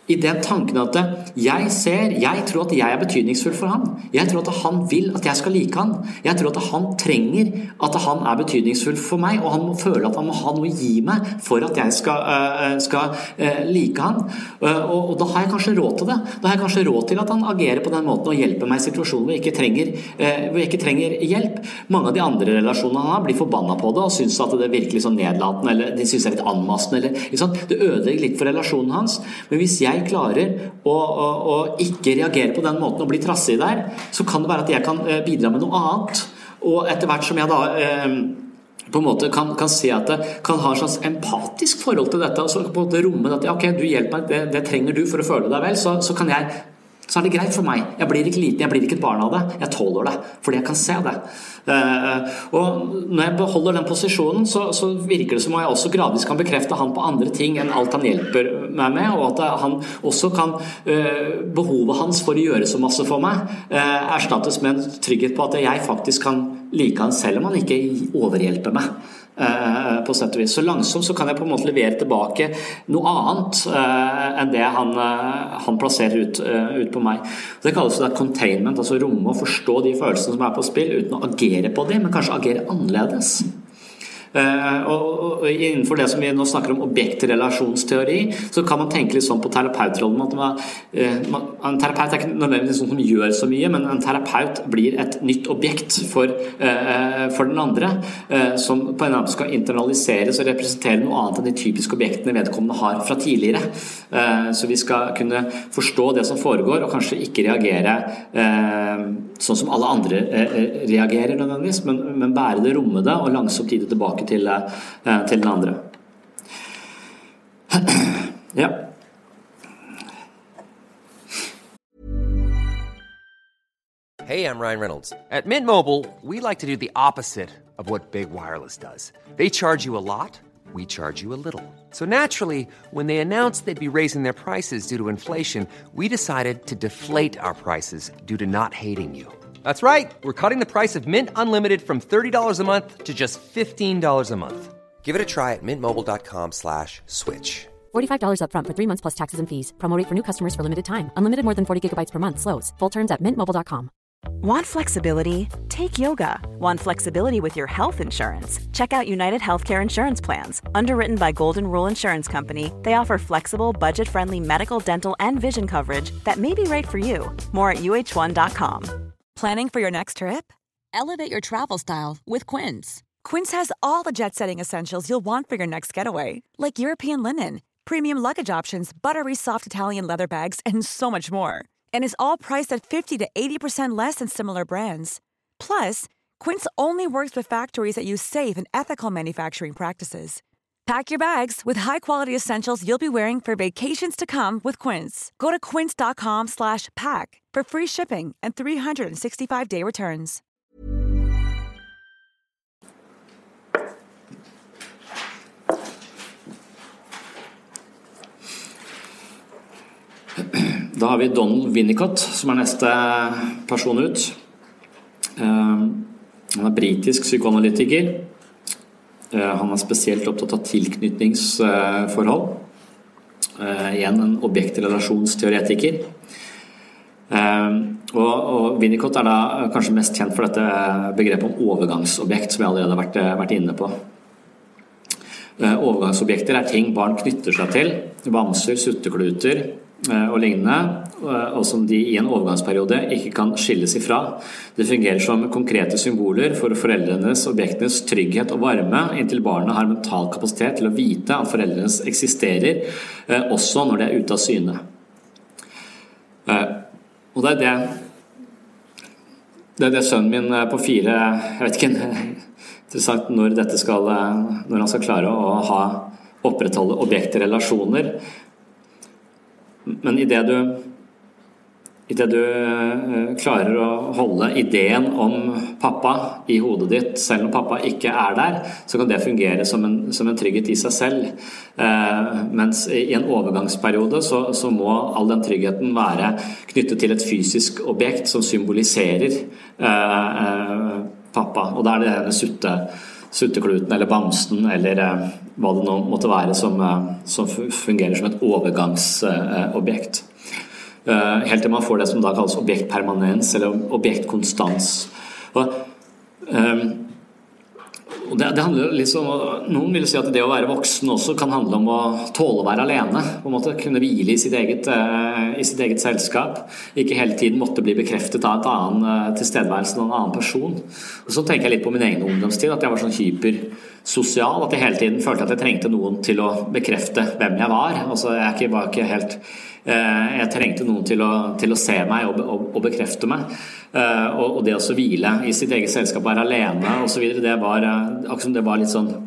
I den tanken at jeg ser, jeg tror at jeg er betydningsfull for han. Jeg tror at han vil at jeg skal like han. Jeg tror at han trenger at han er betydningsfull for meg, og han må føle at han må ha noe å gi meg for at jeg skal, uh, skal uh, like han. Uh, og, og da har jeg kanskje råd til det. Da har jeg kanskje råd til at han agerer på den måten og hjelper meg i situasjoner hvor jeg ikke trenger, uh, hvor jeg ikke trenger hjelp. Mange av de andre relasjonene han har blir forbannet på det og synes at det er virkelig sånn nedlatende, eller de synes det er litt anmassende, eller, ikke sant? Det ødelegger litt for relasjonen hans. Men hvis jeg klarer å, å, å ikke reagere på den måten og bli trassig der, så kan det være at jeg kan bidra med noe annet. Og etter hvert som jeg da eh, på en måte kan, kan se at det kan ha en slags empatisk forhold til dette, og så på en måte romme at ok, du hjelper meg, det, det trenger du for å føle deg vel, så, så kan jeg så er det greit for meg. Jeg blir ikke liten, jeg blir ikke et barn av det. Jeg tåler det, fordi jeg kan se det. Uh, og når jeg beholder den posisjonen, så, så virker det som om jeg også gradvis kan bekrefte han på andre ting enn alt han hjelper meg med, og at han også kan uh, behovet hans for å gjøre så masse for meg uh, erstattes med en trygghet på at jeg faktisk kan like han selv om han ikke overhjelper meg. Uh, på sett og vis. Så langsomt så kan jeg på en måte levere tilbake noe annet uh, enn det han, uh, han plasserer ut, uh, ut på meg. Det kalles det containment, altså romme og forstå de følelsene som er på spill uten å agere på dem, men kanskje agere annerledes. Uh, og, og innenfor det som vi nå snakker om objektrelasjonsteori, så kan man tenke litt sånn på terapeutrollen at man, uh, man, en terapeut er ikke nødvendigvis noen som gjør så mye, men en terapeut blir et nytt objekt for, uh, for den andre, uh, som på en måte skal internaliseres og representere noe annet enn de typiske objektene vedkommende har fra tidligere. Uh, så vi skal kunne forstå det som foregår og kanskje ikke reagere uh, sånn som alle andre uh, reagerer nødvendigvis, men, men bære det, romme det og langsomt gi det tilbake til, uh, til den andre. Ja. Hey, I'm Ryan Reynolds. At Mint Mobile, we like to do the opposite of what Big Wireless does. They charge you a lot, we charge you a little. So naturally, when they announced they'd be raising their prices due to inflation, we decided to deflate our prices due to not hating you. That's right. We're cutting the price of Mint Unlimited from thirty dollars a month to just fifteen dollars a month. Give it a try at mintmobile.com slash switch. forty-five dollars up front for three months plus taxes and fees. Promo rate for new customers for limited time. Unlimited more than forty gigabytes per month. Slows full terms at mint mobile dot com. Want flexibility? Take yoga. Want flexibility with your health insurance? Check out United Healthcare Insurance Plans. Underwritten by Golden Rule Insurance Company, they offer flexible, budget-friendly medical, dental, and vision coverage that may be right for you. More at U H one dot com. Planning for your next trip? Elevate your travel style with Quince. Quince has all the jet-setting essentials you'll want for your next getaway, like European linen, premium luggage options, buttery soft Italian leather bags, and so much more. And is all priced at fifty to eighty percent less than similar brands. Plus, Quince only works with factories that use safe and ethical manufacturing practices. Pack your bags with high-quality essentials you'll be wearing for vacations to come with Quince. Go to quince.com slash pack for free shipping and three sixty-five day returns. Da har vi Donald Winnicott, som er neste person ut. Han er britisk psykoanalytiker. Han er spesielt opptatt av tilknytningsforhold. Igjen en objektrelasjonsteoretiker. Og, og Winnicott er da kanskje mest kjent for dette begrepet om overgangsobjekt, som jeg allerede har vært, vært inne på. Overgangsobjekter er ting barn knytter seg til, bamser, suttekluter og lignende, og som de i en overgangsperiode ikke kan skilles ifra. Det fungerer som konkrete symboler for foreldrenes og objektenes trygghet og varme, inntil barnet har mental kapasitet til å vite at foreldrenes eksisterer, også når de er ute av syne. Og det er det det er det sønnen min på fire, jeg vet ikke interessant når dette skal, når han skal klare å ha opprettholde objektrelasjoner. Men i det du i det du klarer å holde ideen om pappa i hodet ditt, selv om pappa ikke er der, så kan det fungere som en, som en trygghet i seg selv. Eh, mens i en overgangsperiode så, så må all den tryggheten være knyttet til et fysisk objekt som symboliserer eh, pappa. Og da er det denne sutte, suttekluten eller bamsen eller eh, hva det nå måtte være som, eh, som fungerer som et overgangsobjekt. Eh, helt til man får det som da kalles objektpermanens eller objektkonstans. Og, eh, og det, det handler liksom, noen vil si at det å være voksen også kan handle om å tåle å være alene, på en måte kunne hvile i sitt eget, uh, i sitt eget selskap, ikke hele tiden måtte bli bekreftet av et annen uh, tilstedeværelse av en annen person. Og så tenker jeg litt på min egen ungdomstid, at jeg var sånn hypersosial, at jeg hele tiden følte at jeg trengte noen til å bekrefte hvem jeg var. Altså jeg ikke, var ikke helt... Jeg trengte noen til å, til å se meg og, og, og bekrefte meg, og, og det å hvile i sitt eget selskap, være alene og så videre, det var, akkurat som det var litt sånn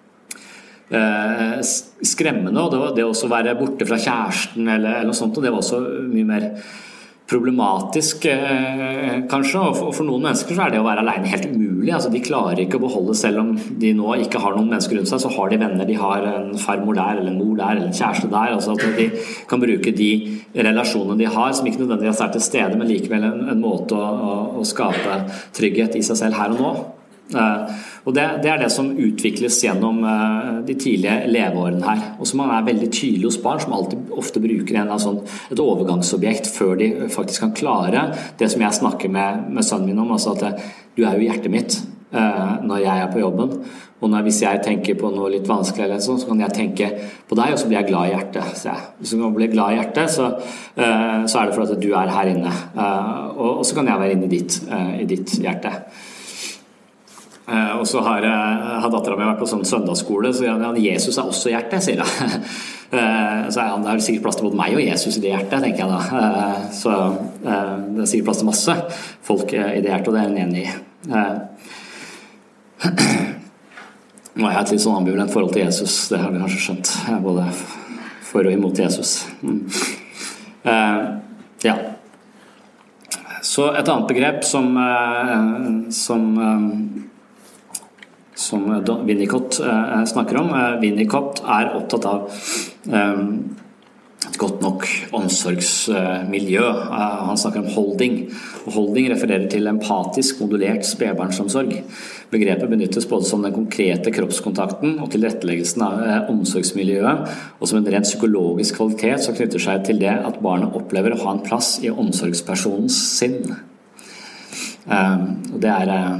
skremmende, og det, var, det å være borte fra kjæresten eller, eller noe sånt, og det var også mye mer problematisk eh, kanskje, og for, for noen mennesker så er det å være alene helt umulig, altså de klarer ikke å beholde, selv om de nå ikke har noen mennesker rundt seg, så har de venner, de har en farmor der, eller en mor der, eller en kjæreste der, altså at de kan bruke de relasjonene de har, som ikke nødvendigvis er til stede, men likevel en, en måte å, å, å skape trygghet i seg selv her og nå. Uh, og det, det er det som utvikles gjennom uh, de tidlige leveårene her, og som man er veldig tydelig hos barn, som alltid ofte bruker en, altså, et overgangsobjekt før de faktisk kan klare det som jeg snakker med, med sønnen min om, altså at uh, du er jo hjertet mitt uh, når jeg er på jobben, og når, hvis jeg tenker på noe litt vanskelig eller sånn, så kan jeg tenke på deg, og så blir jeg glad i hjertet. Så jeg, hvis jeg blir glad i hjertet, så, uh, så er det for at du er her inne, uh, og, og så kan jeg være inne i ditt, uh, i ditt hjerte. Uh, og så har, uh, har datteren min vært på sånn søndagsskole, så ja, Jesus er også hjertet, sier jeg. uh, så ja, det er sikkert plass til både meg og Jesus i det hjertet, tenker jeg da. Uh, så uh, det er sikkert plass til masse folk uh, i det hjertet, og det er en enig i. Uh, nå har jeg et litt sånn ambivalent forhold til Jesus, det har du kanskje skjønt, både for og imot Jesus. Mm. Uh, ja. Så et annet begrep som, uh, som uh, som Winnicott eh, snakker om. Eh, Winnicott er opptatt av eh, et godt nok omsorgsmiljø. Eh, han snakker om holding. Og holding refererer til empatisk, modulert spedbarnsomsorg. Begrepet benyttes både som den konkrete kroppskontakten og tilretteleggelsen av eh, omsorgsmiljøet, og som en rent psykologisk kvalitet som knytter seg til det at barnet opplever å ha en plass i omsorgspersonens sinn. Eh, og det er... Eh,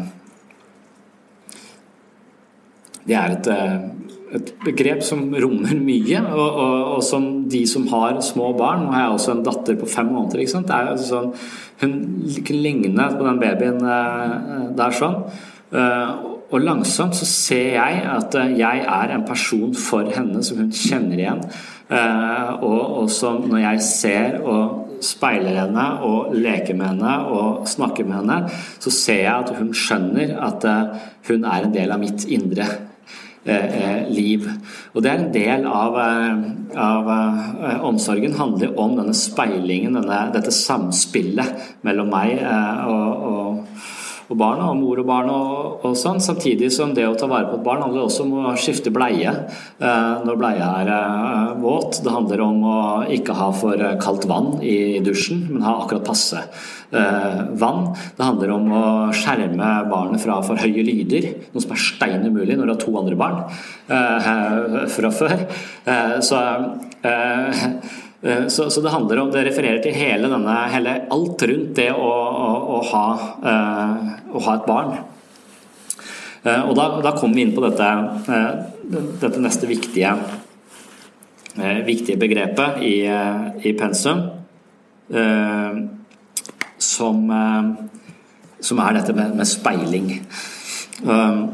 Det er et, et begrep som rommer mye, og, og, og som de som har små barn, nå har jeg også en datter på fem måneder, ikke sant? Det er altså sånn, hun kunne ligne på den babyen der sånn, og langsomt så ser jeg at jeg er en person for henne som hun kjenner igjen, og, og som når jeg ser og speiler henne og leker med henne og snakker med henne, så ser jeg at hun skjønner at hun er en del av mitt indre Eh, liv. Og det er en del av, av eh, omsorgen, handler om denne speilingen, denne, dette samspillet mellom meg eh, og, og, og barna, og mor og barn og, og sånn, samtidig som det å ta vare på et barn handler også om å skifte bleie eh, når bleie er eh, våt. Det handler om å ikke ha for kaldt vann i dusjen, men ha akkurat passe eh, vann. Det handler om å skjerme barnet fra for høye lyder, noe som er stein umulig når du har to andre barn eh, fra før. Eh, så eh, Så, så det handler om, det refererer til hele denne, hele, alt rundt det å, å, å, ha, uh, å ha et barn. Uh, og da, da kommer vi inn på dette, uh, dette neste viktige, uh, viktige begrepet i, uh, i pensum, uh, som, uh, som er dette med, med speiling. Uh,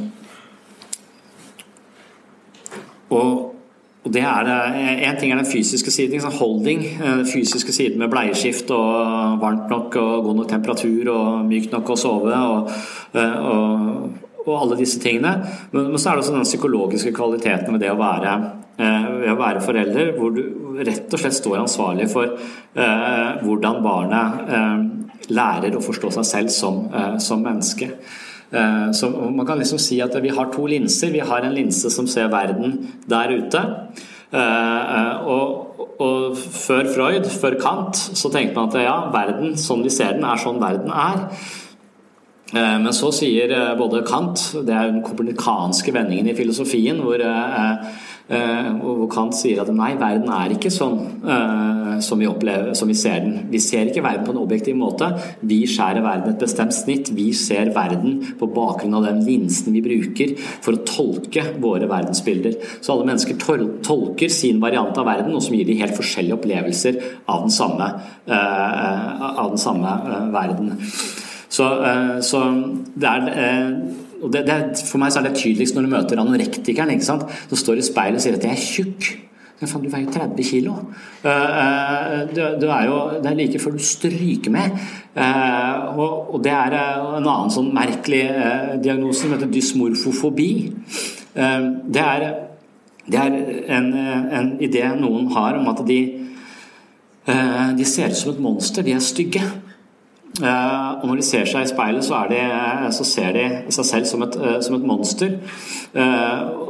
og Og det er, en ting er den fysiske siden, holding, den fysiske siden med bleieskift og varmt nok og god nok temperatur og mykt nok å sove og, og, og alle disse tingene. Men, men så er det også den psykologiske kvaliteten med det å være, ved å være forelder, hvor du rett og slett står ansvarlig for eh, hvordan barnet eh, lærer å forstå seg selv som, eh, som menneske. Så man kan liksom si at vi har to linser. Vi har en linse som ser verden der ute, og, og før Freud, før Kant, så tenkte man at ja, verden, sånn vi ser den, er sånn verden er. Men så sier både Kant, det er den kopernikanske vendingen i filosofien, hvor, hvor Kant sier at nei, verden er ikke sånn som vi opplever, som vi ser den. Vi ser ikke verden på en objektiv måte, vi skjærer verden et bestemt snitt, vi ser verden på bakgrunn av den linsen vi bruker for å tolke våre verdensbilder. Så alle mennesker tolker sin variant av verden, og som gir de helt forskjellige opplevelser av den samme, av den samme verden. Så, så det er, og det, det er, for meg så er det tydeligst når du møter anorektikeren, ikke sant? Som står i speilet og sier at jeg er tjukk. Fan, du veier jo tretti kilo. Det, det er jo det er like før du stryker med. Og, og det er en annen sånn merkelig diagnose som heter dysmorfofobi. Det er, det er en, en idé noen har om at de, de ser ut som et monster, de er stygge. Uh, og når de ser seg i speilet så, er de, så ser de seg selv som et, uh, som et monster uh,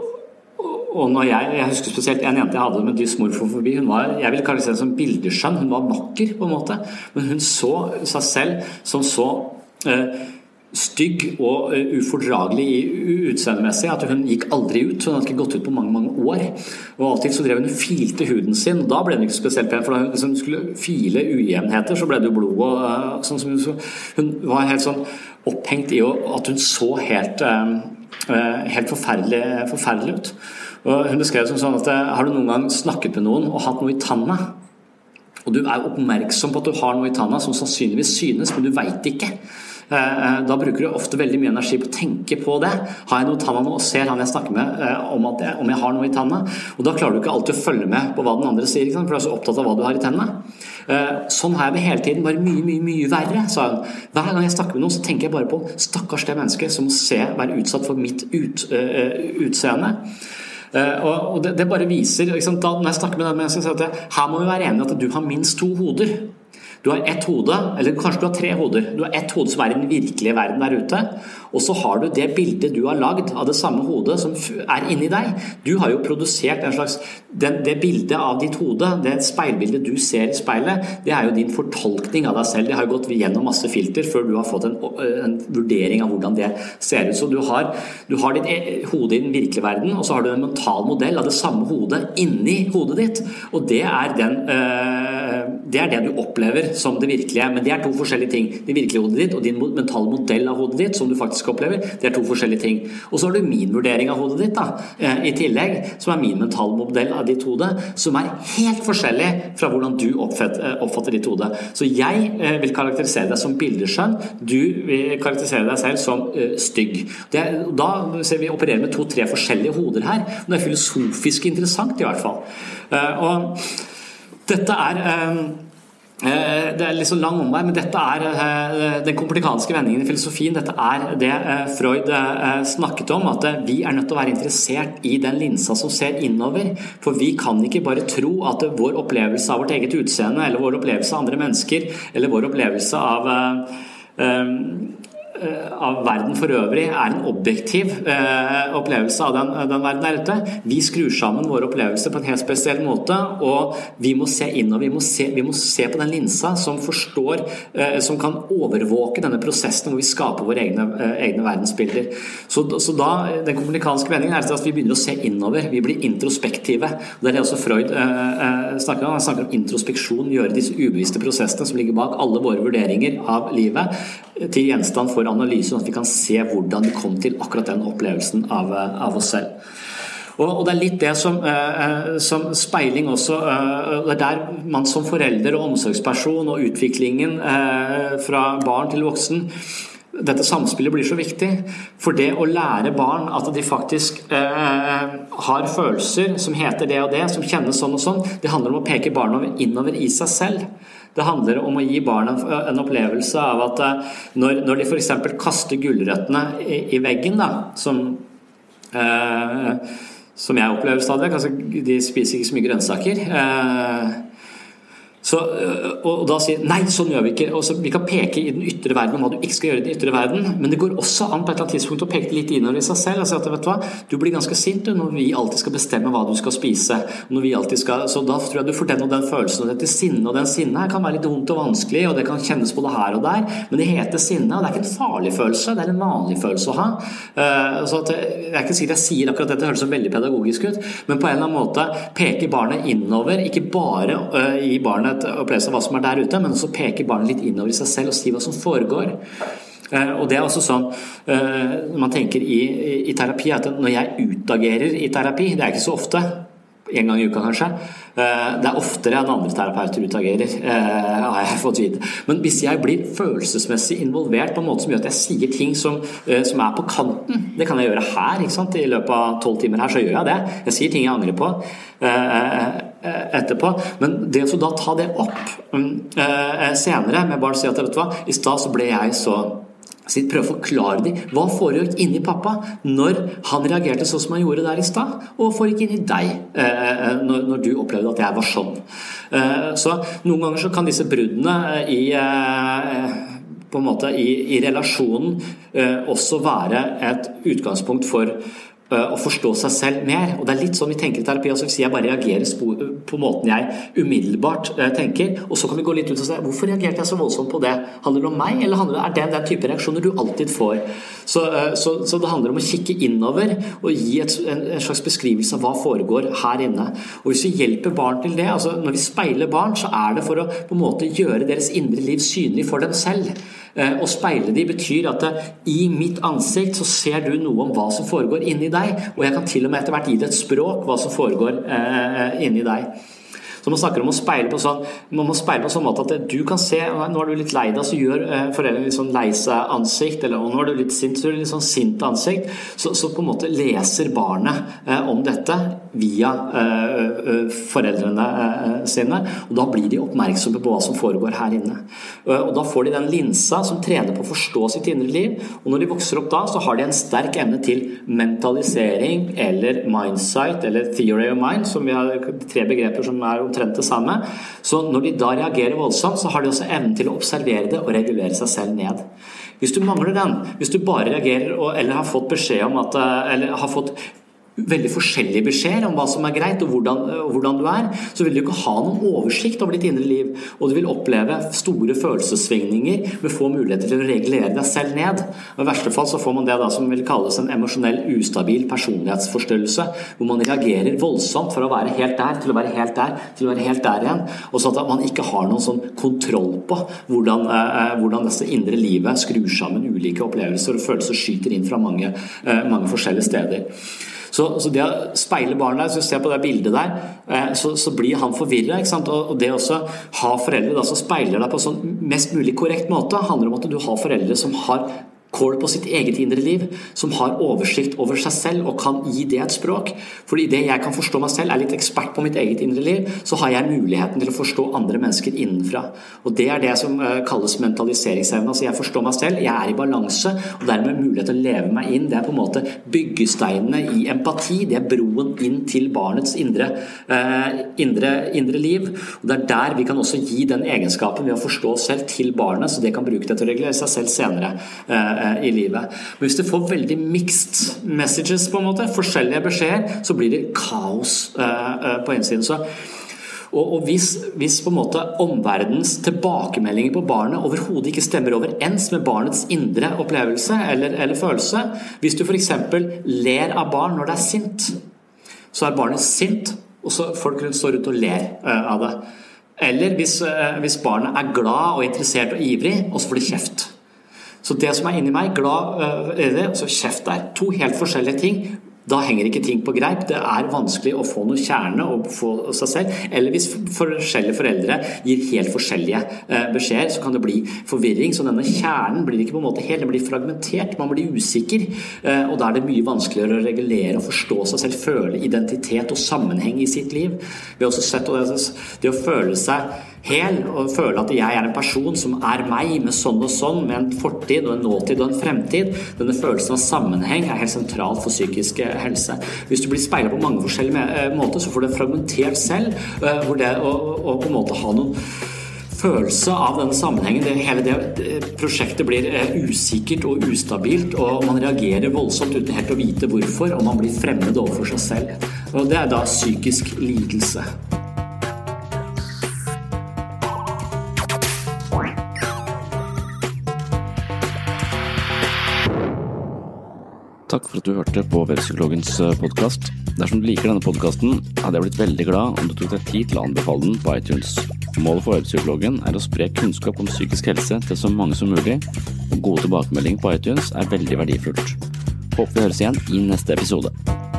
og når jeg, jeg husker spesielt en jente jeg hadde med dysmorfofobi, hun var, jeg vil kalle det som bildeskjønn, hun var vakker på en måte, men hun så seg selv som så uh, stygg og uh, ufordragelig i utseendemessig at hun gikk aldri ut, hun hadde ikke gått ut på mange, mange år og alltid så drev hun og filte huden sin, og da ble hun ikke spesielt pen, for da hun skulle file ujevnheter så ble det jo blod og uh, sånn som hun så, hun var helt sånn opphengt i at hun så helt uh, helt forferdelig, forferdelig ut, og hun beskrev som sånn at har du noen gang snakket med noen og hatt noe i tanna, og du er oppmerksom på at du har noe i tanna som sannsynligvis synes, men du vet ikke. Da bruker du ofte veldig mye energi på å tenke på det. Har jeg noe i tanna nå og ser han jeg snakker med om, at jeg, om jeg har noe i tanna? Og da klarer du ikke alltid å følge med på hva den andre sier, ikke sant? For du er så opptatt av hva du har i tennene. Sånn har jeg det hele tiden, bare mye, mye, mye verre, sa hun. Hver gang jeg snakker med noen så tenker jeg bare på stakkars det mennesket som må se, være utsatt for mitt ut, uh, utseende. Uh, og det, det bare viser, liksom, da, når jeg snakker med den mennesket, så sier jeg at her må vi være enige at du har minst to hoder. Du har ett hode, eller kanskje du har tre hoder. Du har ett hode som er i den virkelige verden der ute, og så har du det bildet du har lagd av det samme hodet som er inni deg. Du har jo produsert en slags, den, det bildet av ditt hode, det speilbildet du ser i speilet, det er jo din fortolkning av deg selv. Det har jo gått gjennom masse filter før du har fått en, en vurdering av hvordan det ser ut. Så du har, du har ditt hode i den virkelige verden, og så har du en mental modell av det samme hodet inni hodet ditt, og det er den, øh, det er det du opplever som det virkelige, men det er to forskjellige ting. Det virkelige hodet ditt og din mentale modell av hodet ditt, som du faktisk opplever, det er to forskjellige ting. Og så har du min vurdering av hodet ditt da, i tillegg, som er min mentale modell av ditt hode, som er helt forskjellig fra hvordan du oppfatter, oppfatter ditt hode. Så jeg vil karakterisere deg som bildeskjønn, du vil karakterisere deg selv som uh, stygg. Det er, da ser vi opererer med to-tre forskjellige hoder her, og det er filosofisk interessant i hvert fall. Uh, og dette er... Um, Det er litt så lang omvei, men dette er den komplikanske vendingen i filosofien. Dette er det Freud snakket om, at vi er nødt til å være interessert i den linsa som ser innover, for vi kan ikke bare tro at vår opplevelse av vårt eget utseende, eller vår opplevelse av andre mennesker, eller vår opplevelse av um, av verden for øvrig er en objektiv eh, opplevelse av den, den verden der ute. Vi skrur sammen våre opplevelser på en helt spesiell måte, og vi må se innover, vi må se, vi må se på den linsa som forstår, eh, som kan overvåke denne prosessen hvor vi skaper våre egne, eh, egne verdensbilder. Så, så da, den kommunikanske vendingen er at vi begynner å se innover, vi blir introspektive. Det er det også Freud eh, snakker om. Han snakker om introspeksjon, gjøre disse ubevisste prosessene som ligger bak alle våre vurderinger av livet, til gjenstand for analyse, sånn at vi kan se hvordan vi kom til akkurat den opplevelsen av, av oss selv. Og, og det er litt det som, eh, som speiling også, eh, det er der man som forelder og omsorgsperson og utviklingen eh, fra barn til voksen, dette samspillet blir så viktig, for det å lære barn at de faktisk eh, har følelser som heter det og det, som kjennes sånn og sånn, det handler om å peke barna innover i seg selv. Det handler om å gi barna en, en opplevelse av at når, når de for eksempel kaster gulrøttene i, i veggen, da, som, eh, som jeg opplever stadig, altså de spiser ikke så mye grønnsaker, eh, Så, og da sier nei, sånn gjør vi ikke, og så vi kan peke i den ytre verden om hva du ikke skal gjøre i den ytre verden, men det går også an på et eller annet tidspunkt å peke litt innover i seg selv og si at vet du hva, du blir ganske sint når vi alltid skal bestemme hva du skal spise, når vi alltid skal, så da tror jeg du får den og den følelsen, og dette sinne og den sinne her kan være litt vondt og vanskelig, og det kan kjennes på det her og der, men det heter sinne, og det er ikke en farlig følelse, det er en vanlig følelse å ha. Uh, så at jeg, jeg er ikke sikkert jeg sier akkurat dette, høres så veldig pedagogisk ut, men på en eller annen måte peker barnet innover, ikke bare uh, i barnet et opplevelse av hva som er der ute, men også peker barnet litt innover i seg selv og sier hva som foregår. Og det er også sånn når man tenker i, i terapi, at når jeg utagerer i terapi, det er ikke så ofte, en gang i uka kanskje, det er oftere enn andre terapeuter utagerer, har jeg fått vite. Men hvis jeg blir følelsesmessig involvert på en måte som gjør at jeg sier ting som, som er på kanten, det kan jeg gjøre her, ikke sant? I løpet av tolv timer her så gjør jeg det. Jeg sier ting jeg angrer på etterpå, men det å da ta det opp senere med bare å si at vet du hva, i sted så ble jeg så prøve å forklare dem hva foregikk inni pappa når han reagerte sånn som han gjorde der i sted, og foregikk inni deg eh, når, når du opplevde at jeg var sånn. Eh, så noen ganger så kan disse bruddene i, eh, på en måte i, i relasjonen eh, også være et utgangspunkt for å forstå seg selv mer, og det er litt sånn vi tenker i terapi, altså hvis jeg bare reagerer på måten jeg umiddelbart tenker, og så kan vi gå litt ut og si, hvorfor reagerte jeg så voldsomt på det? Handler det om meg, eller handler det, er det den type reaksjoner du alltid får? Så, så, så det handler om å kikke innover og gi et, en, en slags beskrivelse av hva foregår her inne. Og hvis vi hjelper barn til det, altså når vi speiler barn, så er det for å på en måte gjøre deres indre liv synlig for dem selv. Å speile de betyr at i mitt ansikt så ser du noe om hva som foregår inni deg, og jeg kan til og med etter hvert gi det et språk hva som foregår eh, inni deg. Så man snakker om å speile på sånn, man må speile på sånn måte at du kan se, nå er du litt lei deg, så gjør eh, foreldrene litt sånn lei seg ansikt, eller nå er du litt sint, så gjør du litt sånn sint ansikt, så, så på en måte leser barnet eh, om dette via eh, foreldrene eh, sine, og da blir de oppmerksomme på hva som foregår her inne. Uh, og da får de den linsa som trener på å forstå sitt indre liv, og når de vokser opp da, så har de en sterk evne til mentalisering, eller mindsight, eller theory of mind, som vi har tre begreper som er omtrent det samme. Så når de da reagerer voldsomt, så har de også evnen til å observere det og regulere seg selv ned. Hvis du mangler den, hvis du bare reagerer og, eller har fått beskjed om at, eller har fått veldig forskjellige beskjeder om hva som er greit og hvordan, og hvordan du er, så vil du ikke ha noen oversikt over ditt indre liv, og du vil oppleve store følelsessvingninger med få muligheter til å regulere deg selv ned. Og i verste fall så får man det da som vil kalles en emosjonell ustabil personlighetsforstyrrelse, hvor man reagerer voldsomt for å være helt der, til å være helt der, til å være helt der igjen, og så at man ikke har noen sånn kontroll på hvordan, eh, hvordan dette indre livet skrur sammen ulike opplevelser og følelser skyter inn fra mange, eh, mange forskjellige steder. Så, så det å speile barnet, hvis du ser på det bildet der, eh, så, så blir han forvirret, ikke sant? Og, og det også ha foreldre da, som speiler deg på sånn mest mulig korrekt måte, handler om at du har foreldre som har kål på sitt eget indre liv, som har oversikt over seg selv og kan gi det et språk. Fordi det jeg kan forstå meg selv, er litt ekspert på mitt eget indre liv, så har jeg muligheten til å forstå andre mennesker innenfra. Og det er det som kalles mentaliseringsevne. Altså jeg forstår meg selv, jeg er i balanse, og dermed mulighet til å leve meg inn. Det er på en måte byggesteinene i empati, det er broen inn til barnets indre, eh, indre, indre liv. Og det er der vi kan også gi den egenskapen ved å forstå oss selv til barnet, så det kan bruke det til å regulere seg selv senere eh, i livet. Men hvis du får veldig mixed messages på en måte, forskjellige beskjeder, så blir det kaos uh, på innsiden. Så, og, og hvis, hvis på en måte omverdens tilbakemeldinger på barnet overhodet ikke stemmer overens med barnets indre opplevelse eller, eller følelse, hvis du for eksempel ler av barn når det er sint, så er barnet sint, og så folk rundt står rundt og ler uh, av det. Eller hvis, uh, hvis barnet er glad og interessert og ivrig, og så får de kjeft. Så det som er inni meg, glad er det, så kjeft der. To helt forskjellige ting. Da henger ikke ting på greip. Det er vanskelig å få noe kjerne og få seg selv. Eller hvis forskjellige foreldre gir helt forskjellige beskjeder, så kan det bli forvirring. Så denne kjernen blir ikke på en måte helt, den blir fragmentert. Man blir usikker. Og da er det mye vanskeligere å regulere og forstå seg selv, føle identitet og sammenheng i sitt liv. Vi har også sett det, det å føle seg hel og føle at jeg er en person som er meg med sånn og sånn, med en fortid og en nåtid og en fremtid. Denne følelsen av sammenheng er helt sentral for psykisk helse. Hvis du blir speilet på mange forskjellige måter, så får du en fragmentert selv, hvor det å, å på en måte ha noen følelse av denne sammenhengen, det, hele det prosjektet blir usikkert og ustabilt, og man reagerer voldsomt uten helt å vite hvorfor, og man blir fremmed overfor seg selv. Og det er da psykisk lidelse. Takk for at du hørte på Webpsykologens podcast. Dersom du liker denne podcasten, hadde jeg blitt veldig glad om du tok deg tid til å anbefale den på iTunes. Målet for Webpsykologen er å spre kunnskap om psykisk helse til så mange som mulig, og gode tilbakemeldinger på iTunes er veldig verdifullt. Håper vi høres igjen i neste episode.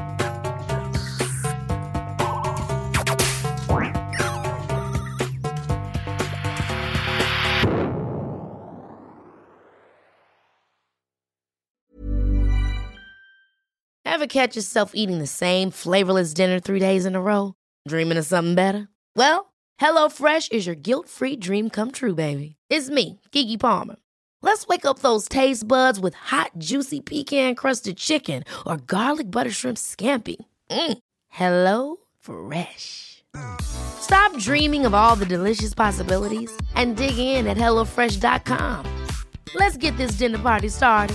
Ever catch yourself eating the same flavorless dinner three days in a row? Dreaming of something better? Well, HelloFresh is your guilt-free dream come true, baby. It's me, Keke Palmer. Let's wake up those taste buds with hot, juicy pecan-crusted chicken or garlic butter shrimp scampi. Mm. Hello Fresh. Stop dreaming of all the delicious possibilities and dig in at hello fresh dot com. Let's get this dinner party started.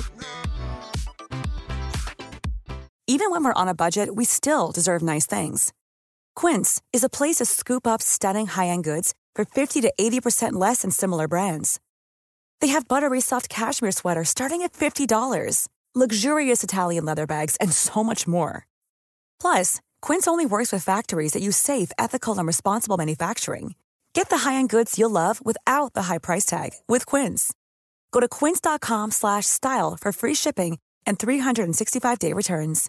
Even when we're on a budget, we still deserve nice things. Quince is a place to scoop up stunning high-end goods for fifty to eighty percent less than similar brands. They have buttery soft cashmere sweaters starting at fifty dollars, luxurious Italian leather bags, and so much more. Plus, Quince only works with factories that use safe, ethical, and responsible manufacturing. Get the high-end goods you'll love without the high price tag with Quince. Go to quince.com slash style for free shipping and three sixty-five day returns.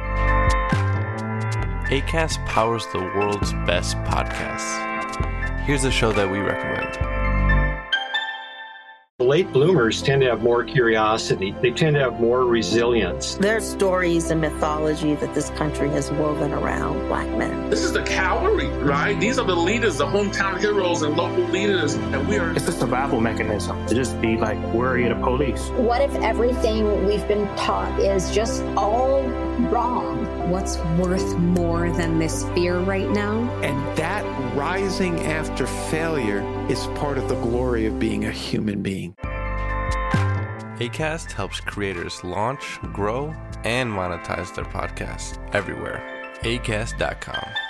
Acast powers the world's best podcasts. Here's a show that we recommend. Late bloomers tend to have more curiosity. They tend to have more resilience. There are stories and mythology that this country has woven around Black men. This is the cavalry, right? These are the leaders, the hometown heroes and local leaders. And we are. It's a survival mechanism to just be like worried of police. What if everything we've been taught is just all wrong? What's worth more than this fear right now? And that rising after failure is part of the glory of being a human being. Acast helps creators launch, grow, and monetize their podcasts everywhere. acast dot com.